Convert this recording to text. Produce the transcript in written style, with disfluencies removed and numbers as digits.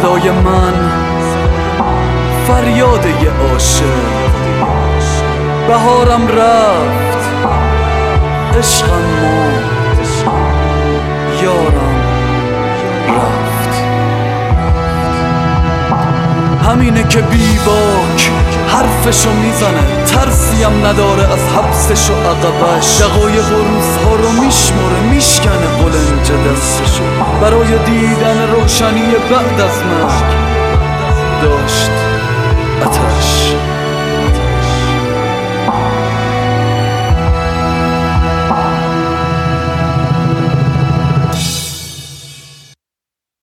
صدای من فریاد یه عاشق. بهارم رفت، عشقم مرد، یارم رفت. همینه که بیباک حرفشو میزنه، ترسیم نداره از حبسش و عقبش. دقایق و روزها رو میشمره، میشکنه قلنج دستشو برای دیدن روشنی بعد از مرگ.